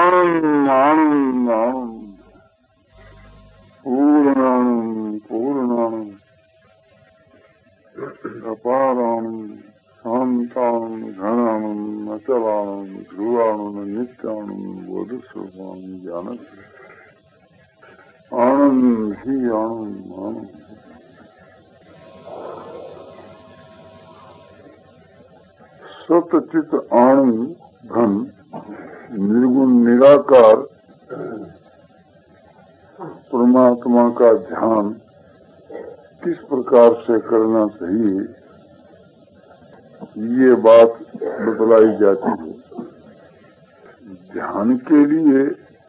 आनंद आनंद आनंद, पूर्णानंद पूर्णानंद, अपारानंद, शांतानंद, घनानंद, अचलानंद, ध्रुवानंद, नित्यानंद, बोधस्वरूपानंद, ज्ञानस्वरूप आनंद ही आनंद आनंद। सतचित आनंद घन निर्गुण निराकार परमात्मा का ध्यान किस प्रकार से करना चाहिए, ये बात बतलाई जाती है। ध्यान के लिए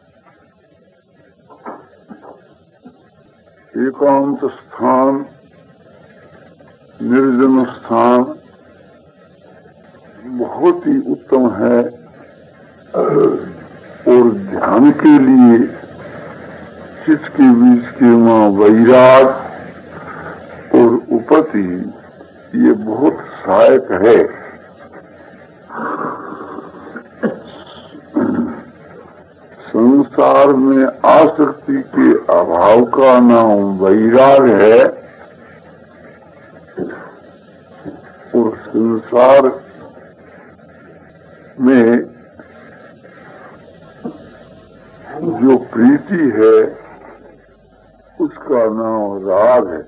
एकांत स्थान, निर्जन स्थान बहुत ही उत्तम है, और ध्यान के लिए चित्त के बीच के वहाँ वैराग और उपति ये बहुत सहायक है। संसार में आसक्ति के अभाव का नाम वैराग है, और संसार में जो प्रीति है उसका नाम राग है।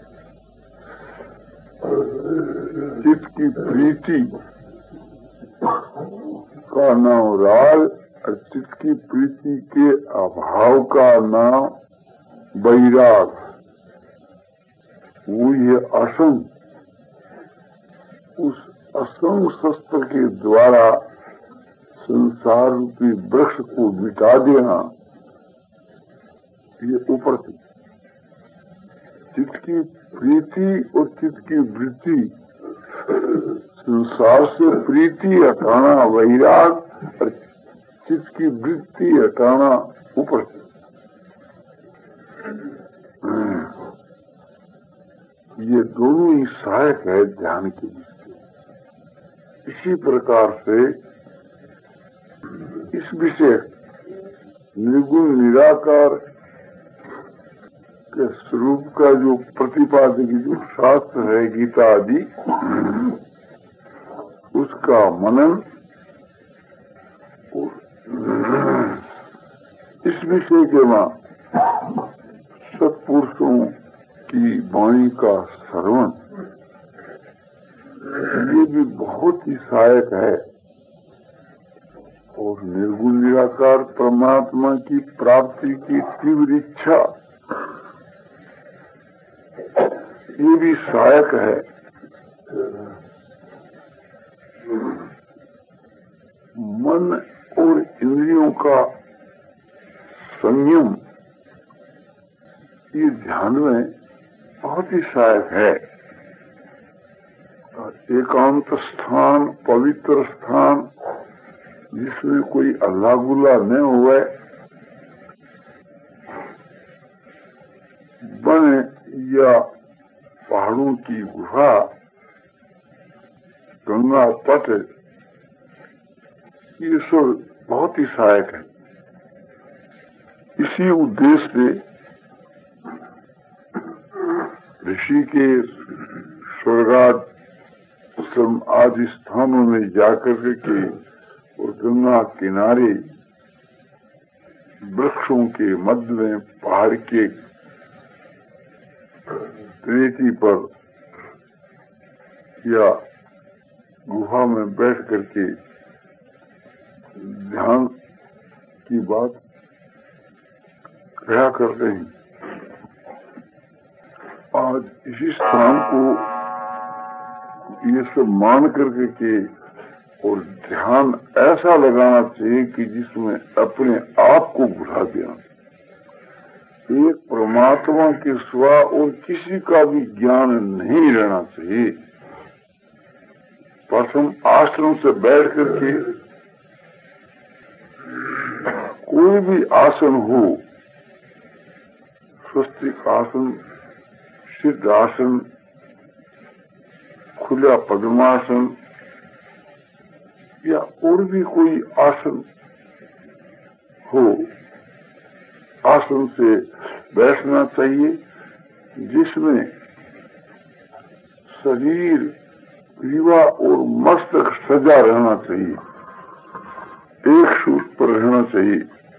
चित्त की प्रीति का नाम राग, और चित्त की प्रीति के अभाव का नाम वैराग। वो ये असंग, उस असंग शस्त्र के द्वारा संसार रूपी वृक्ष को मिटा देना, ये ऊपर थी। चित्त की प्रीति और चित्त की वृत्ति, संसार से प्रीति हटाना वैराग, और चित्त की वृत्ति हटाना ऊपर से। ये दोनों ही सहायक है ध्यान के लिए। इसी प्रकार से इस विषय निर्गुण निराकार के स्वरूप का जो प्रतिपादक जो शास्त्र है गीता आदि, उसका मनन और इस विषय के वहाँ सत्पुरुषों की वाणी का श्रवण, ये भी बहुत ही सहायक है। और निर्गुण निराकार परमात्मा की प्राप्ति की तीव्र इच्छा, ये भी सहायक है। मन और इंद्रियों का संयम ये ध्यान में बहुत ही सहायक है। एकांत स्थान, पवित्र स्थान, जिसमें कोई अल्लाह गुल्ला न हुए, वन या पहाड़ों की गुफा, गंगा तट, ये सब बहुत ही सहायक है। इसी उद्देश्य से ऋषिकेश, स्वर्गाद आदि स्थानों में जाकर के और गंगा किनारे वृक्षों के मध्य में पहाड़ के रेती पर या गुफा में बैठ करके ध्यान की बात कहा करते हैं। आज इसी स्थान को ये सब मान करके के और ध्यान ऐसा लगाना चाहिए कि जिसमें अपने आप को भुला देना, एक परमात्मा के सिवा और किसी का भी ज्ञान नहीं रहना चाहिए। प्रथम आश्रम से बैठ करके कोई भी आसन हो, स्वस्तिक आसन, सिद्ध आसन, खुला पद्मासन या और भी कोई आसन हो आसन से बैठना चाहिए जिसमें शरीर, ग्रीवा और मस्तक सजा रहना चाहिए, एक सूत्र पर रहना चाहिए।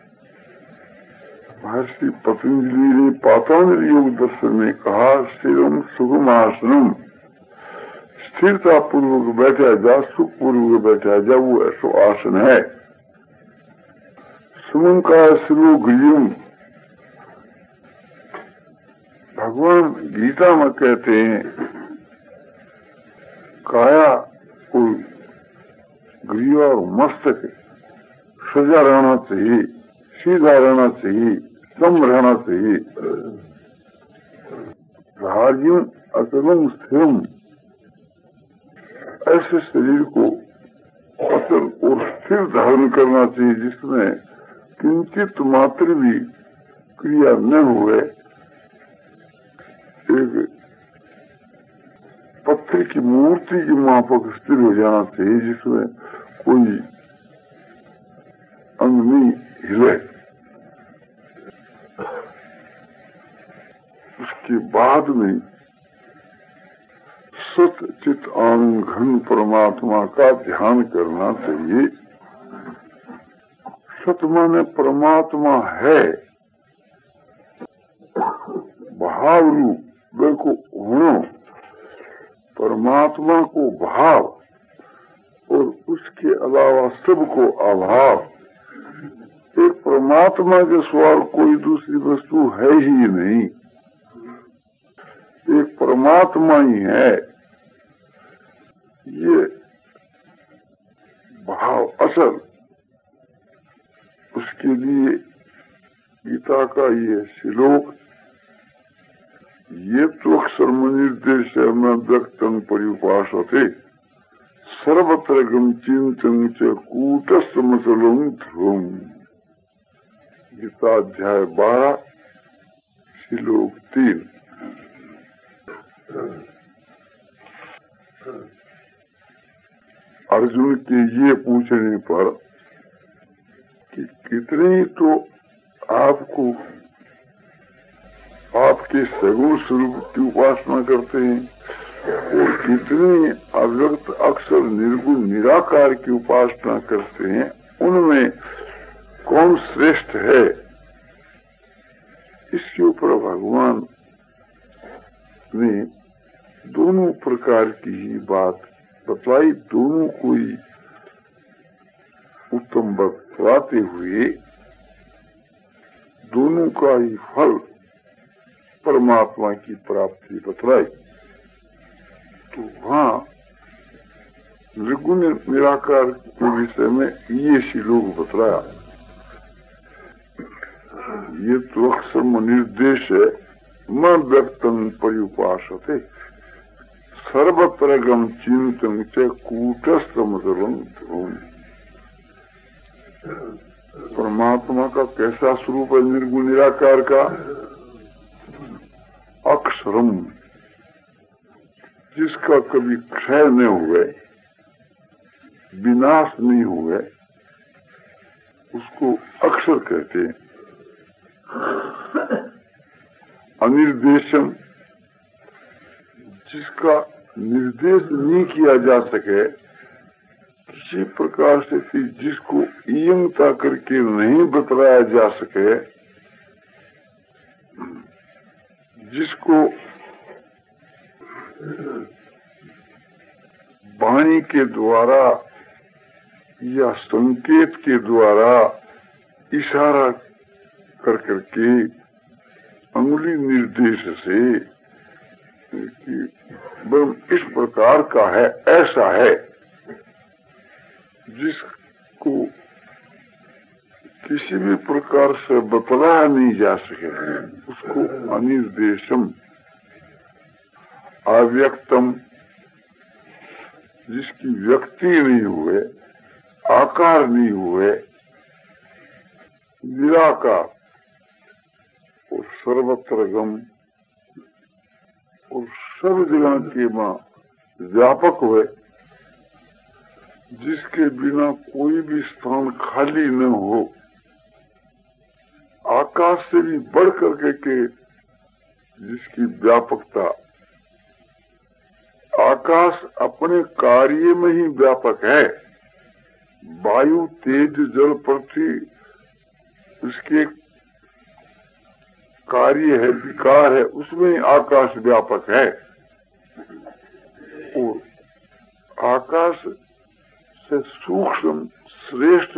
महर्षि पतंजलि ने पातंजलि योग दर्शन में कहा, स्थिरम सुखम आसनम, स्थिरता पूर्वक बैठा जा, सुख पूर्वक बैठा जा, वो ऐसा आसन है। सुमन का श्रू गृहम, भगवान गीता में कहते हैं काया और ग्रीवा और मस्तक सजा रहना चाहिए, सीधा रहना चाहिए, सम रहना चाहिए। राज्यम अचलम स्थिरम, ऐसे शरीर को अचल और स्थिर धारण करना चाहिए जिसमें किंचित मात्र भी क्रिया न हुए। एक पत्थर की मूर्ति की माफक स्थिर हो जाना चाहिए जिसमें कोई अंग नहीं हिले। उसके बाद में सत चित आनंद घन परमात्मा का ध्यान करना चाहिए। सत माने परमात्मा है, भाव रूप, देखो होना परमात्मा को भाव और उसके अलावा सबको अभाव। एक परमात्मा के सवाल कोई दूसरी वस्तु है ही नहीं, एक परमात्मा ही है। ये भाव असल, उसके लिए गीता का ये श्लोक, ये तो अक्षर निर्देश में व्यक्तन पर्युपासते सर्वत्र गम चिंतन च कूटस्थमचलम ध्रुवम, गीता अध्याय 12 श्लोक 3। अर्जुन के ये पूछने पर कि कितने तो आपको आपके सगुण स्वरूप की उपासना करते हैं और कितने अव्यक्त अक्षर निर्गुण निराकार की उपासना करते हैं, उनमें कौन श्रेष्ठ है? इसके ऊपर भगवान ने दोनों प्रकार की ही बात बतलाई। दोनों को ही उत्तम बतलाते हुए दोनों का ही फल परमात्मा की प्राप्ति बतलाई। तो वहाँ निर्गुण निराकार के विषय में ये श्लोक बतलाया। ये तो अक्षर निर्देश है, न व्यक्तन पर्युपासते सर्वत्र गम चिंतन च कूटस्थमचलम ध्रुवम। परमात्मा का कैसा स्वरूप है निर्गुण निराकार का? अक्षरम, जिसका कभी क्षय न हुए, विनाश नहीं हुए, उसको अक्षर कहते हैं। अनिर्देशम, जिसका निर्देश नहीं किया जा सके किसी प्रकार से, जिसको इयंता करके नहीं बतलाया जा सके, जिसको वाणी के द्वारा या संकेत के द्वारा इशारा कर करके अंगुली निर्देश से कि इस प्रकार का है, ऐसा है, जिसको किसी भी प्रकार से बतलाया नहीं जा सके, उसको अनिर्देशम। अव्यक्तम, जिसकी व्यक्ति नहीं हुए, आकार नहीं हुए, निराकार और सर्वत्र गम और सब जगह के मां व्यापक हुए, जिसके बिना कोई भी स्थान खाली न हो, आकाश से भी बढ़ करके के जिसकी व्यापकता, आकाश अपने कार्य में ही व्यापक है। वायु, तेज, जल, पृथ्वी उसके कार्य है, विकार है, उसमें आकाश व्यापक है। और आकाश से सूक्ष्म श्रेष्ठ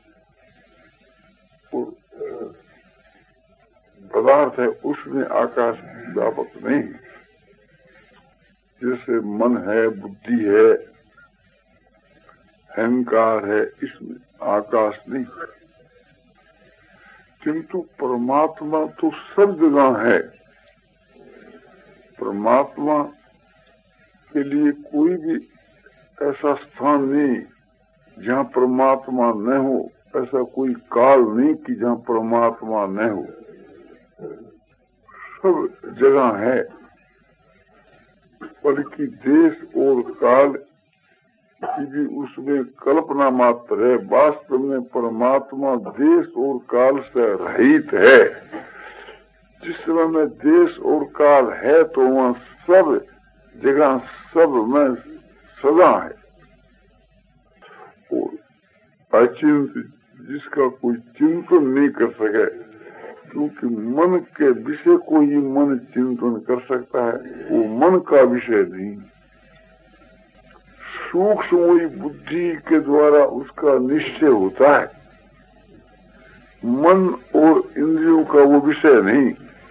पदार्थ है, उसमें आकाश व्यापक नहीं। जैसे मन है, बुद्धि है, अहंकार है, इसमें आकाश नहीं। किंतु परमात्मा तो सब जगह है। परमात्मा के लिए कोई भी ऐसा स्थान नहीं जहाँ परमात्मा न हो, ऐसा कोई काल नहीं कि जहाँ परमात्मा न हो। सब जगह है, बल्कि देश और काल की भी उसमें कल्पना मात्र है। वास्तव में परमात्मा देश और काल से रहित है। जिस समय में देश और काल है तो वहाँ सब जगह सब में सदा है। और अचिंत जिसका कोई चिंतन नहीं कर सके, क्योंकि मन के विषय को ही मन चिंतन कर सकता है, वो मन का विषय नहीं। सूक्ष्म हुई बुद्धि के द्वारा उसका निश्चय होता है, मन और इंद्रियों का वो विषय नहीं।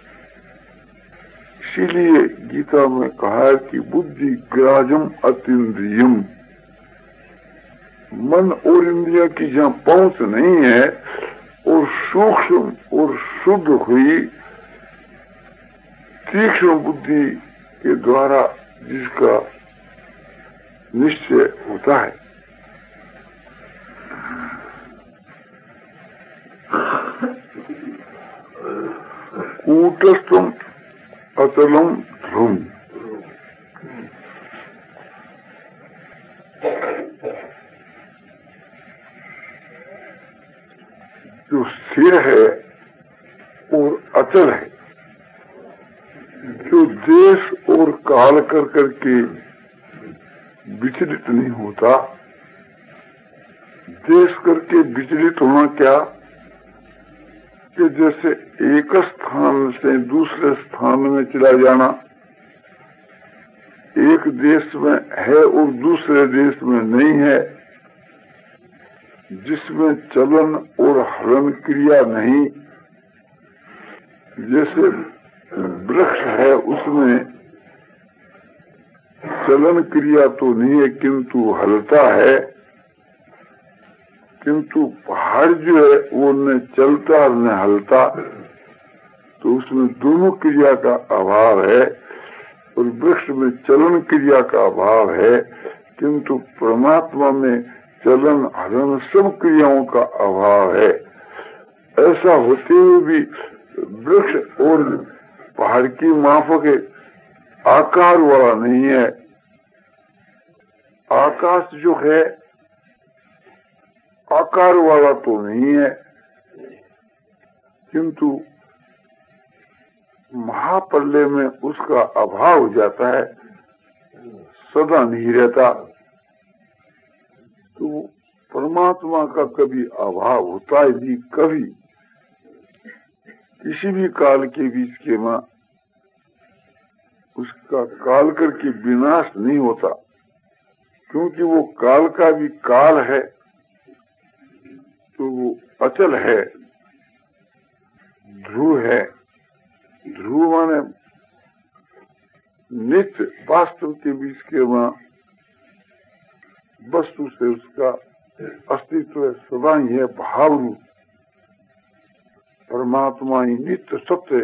इसीलिए गीता में कहा है कि बुद्धि ग्राह्यम अतीन्द्रियम। मन और इंद्रिया की जहाँ पहुंच नहीं है और सूक्ष्म और शुद्ध हुई तीक्ष्ण बुद्धि के द्वारा जिसका निश्चय होता है। कूटस्थम अचलम ध्रुव। जो स्थिर है और अचल है, जो देश और काल कर करके विचलित नहीं होता। देश करके विचलित होना क्या कि जैसे एक स्थान से दूसरे स्थान में चला जाना, एक देश में है और दूसरे देश में नहीं है, जिसमें चलन और हलन क्रिया नहीं। जैसे वृक्ष है उसमें चलन क्रिया तो नहीं है किंतु हलता है, किंतु पहाड़ जो है वो न चलता न हलता, तो उसमें दोनों क्रिया का अभाव है। और वृक्ष में चलन क्रिया का अभाव है, किंतु परमात्मा में चलन हलन सब क्रियाओं का अभाव है। ऐसा होते हुए भी वृक्ष और पहाड़ की माफक आकार वाला नहीं है। आकाश जो है आकार वाला तो नहीं है, किंतु महाप्रलय में उसका अभाव हो जाता है, सदा नहीं रहता। तो परमात्मा का कभी अभाव होता है भी, कभी किसी भी काल के बीच के में उसका काल करके विनाश नहीं होता, क्योंकि वो काल का भी काल है, तो वो अचल है, ध्रुव है। ध्रुव माने नित्य, वास्तव के बीच के में वस्तु से उसका अस्तित्व सदा ही है, भाव रूप। परमात्मा ही नित्य सत्य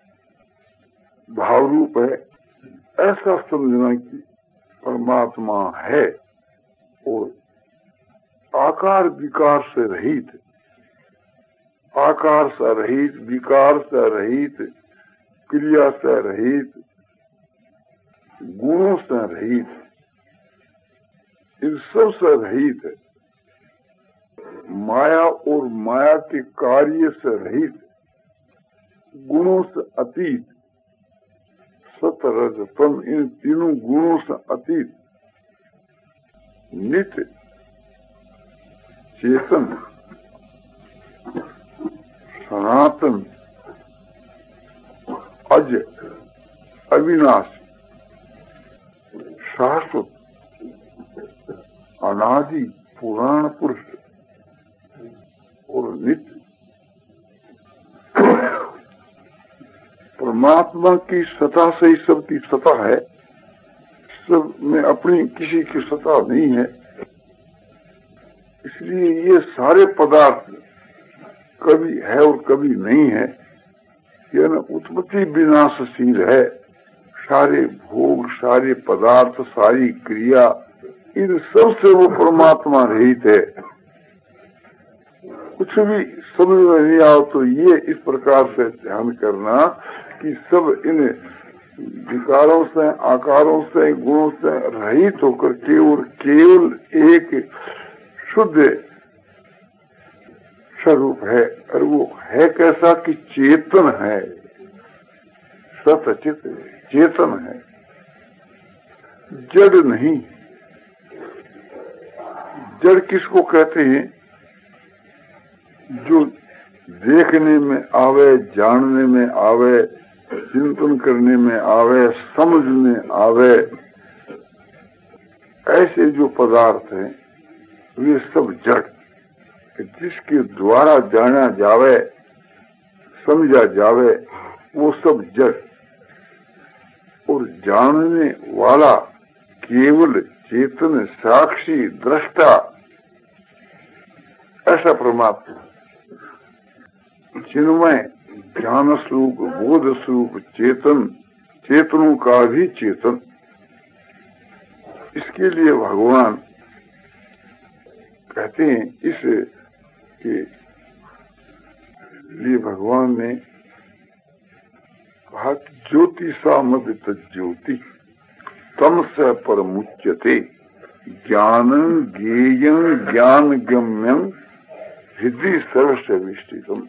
भाव रूप है। ऐसा समझना कि परमात्मा है और आकार विकार से रहित, आकार से रहित, विकार से रहित, क्रिया से रहित, गुणों से रहित, इन सब से रहित है। माया और माया के कार्य से रहित, गुणों से अतीत, सत रज तम, इन तीनों गुणों से अतीत नित्य चेतन सनातन अज अविनाशी शाश्वत अनादि पुराण पुरुष और नित्य परमात्मा की सत्ता से ही सबकी सत्ता है। सब में अपनी किसी की सत्ता नहीं है। इसलिए ये सारे पदार्थ कभी है और कभी नहीं है। यह न उत्पत्ति विनाशशील है। सारे भोग, सारे पदार्थ, सारी क्रिया, इन सब से वो परमात्मा रहित है। कुछ भी समझ में नहीं आओ तो ये इस प्रकार से ध्यान करना कि सब इन विकारों से, आकारों से, गुणों से रहित होकर केवल एक शुद्ध स्वरूप है। और वो है कैसा कि चेतन है, सतचित चेतन है, जड़ नहीं। जड़ किसको कहते हैं? जो देखने में आवे, जानने में आवे, चिंतन करने में आवे, समझ में आवे, ऐसे जो पदार्थ हैं वे सब जड़, जिसके द्वारा जाना जावे, समझा जावे, वो सब जड़। और जानने वाला केवल चेतन साक्षी दृष्टा, ऐसा परमात्मा चिन्मय ज्ञान स्वरूप, बोध स्वरूप, चेतन, चेतनों का भी चेतन। इसके लिए भगवान कहते हैं, इसके लिए भगवान ने कहा कि ज्योति सा मद तज्ज्योति तम से परमुच्यते ज्ञानं ज्ञेयं ज्ञान गम्यं हृदय सर्वस्य विष्टितम।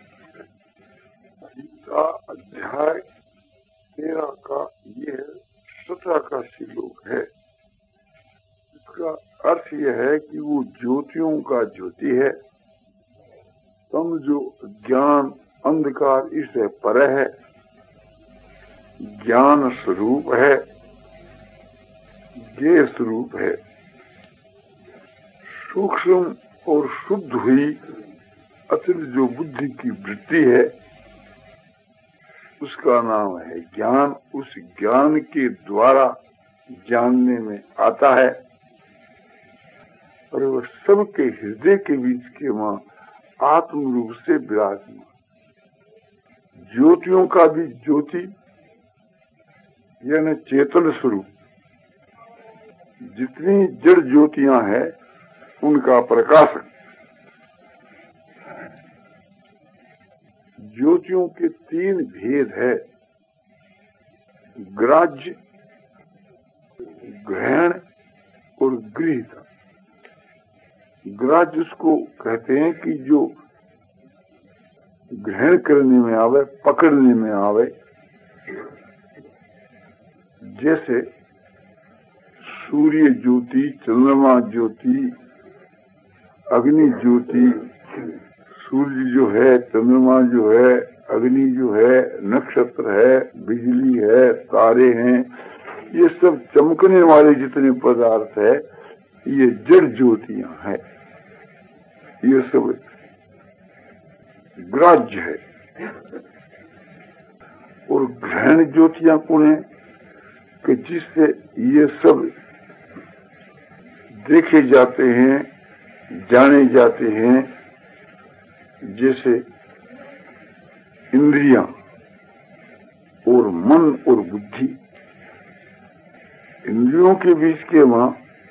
अध्याय 13 का ये 17 का श्लोक है। इसका अर्थ यह है कि वो ज्योतियों का ज्योति है। तम जो ज्ञान अंधकार इससे परे है, ज्ञान स्वरूप है, ज्ञेय स्वरूप है, सूक्ष्म और शुद्ध हुई अतिल जो बुद्धि की वृत्ति है उसका नाम है ज्ञान। उस ज्ञान के द्वारा जानने में आता है और वह सबके हृदय के बीच के वहां आत्म रूप से विराजमान। ज्योतियों का भी ज्योति यानी चेतन स्वरूप, जितनी जड़ ज्योतियां हैं उनका प्रकाशक। ज्योतियों के 3 भेद है, ग्राह्य, ग्रहण और गृहीता। ग्राह्य उसको कहते हैं कि जो ग्रहण करने में आवे, पकड़ने में आवे। जैसे सूर्य ज्योति, चंद्रमा ज्योति, अग्नि ज्योति, सूर्य जो है, चंद्रमा जो है, अग्नि जो है, नक्षत्र है, बिजली है, तारे हैं, ये सब चमकने वाले जितने पदार्थ है ये जड़ ज्योतियां हैं। ये सब ग्राह्य है। और ग्रहण ज्योतियां कौन है कि जिससे ये सब देखे जाते हैं, जाने जाते हैं। जैसे इंद्रियां और मन और बुद्धि, इंद्रियों के बीच के वहां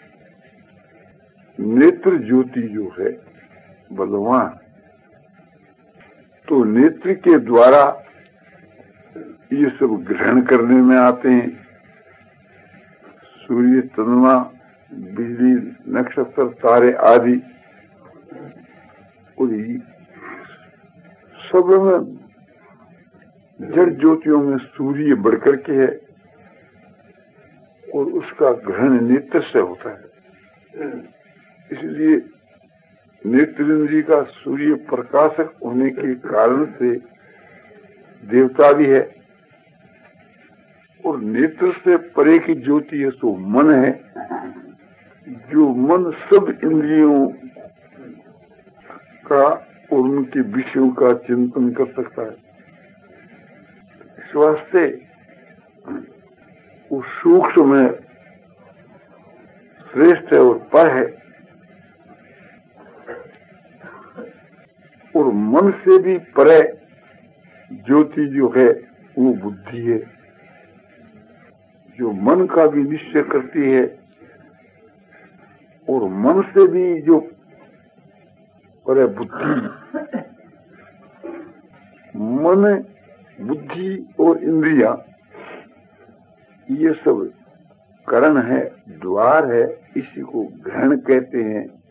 नेत्र ज्योति जो है बलवान, तो नेत्र के द्वारा ये सब ग्रहण करने में आते हैं। सूर्य, चंद्रमा, बिजली, नक्षत्र, तारे आदि, और सब में जड़ ज्योतियों में सूर्य बढ़कर के है और उसका ग्रहण नेत्र से होता है। इसलिए नेत्रेंद्रिय का सूर्य प्रकाशक होने के कारण से देवता भी है। और नेत्र से परे की ज्योति है सो मन है, जो मन सब इंद्रियों का और उनके विषयों का चिंतन कर सकता है। इस वास्ते वो सूक्ष्म में श्रेष्ठ है और पर है। और मन से भी परे ज्योति जो है वो बुद्धि है, जो मन का भी निश्चय करती है। और मन से भी जो परे बुद्धि, मन, बुद्धि और इंद्रिया ये सब करण है, द्वार है, इसी को ग्रहण कहते हैं।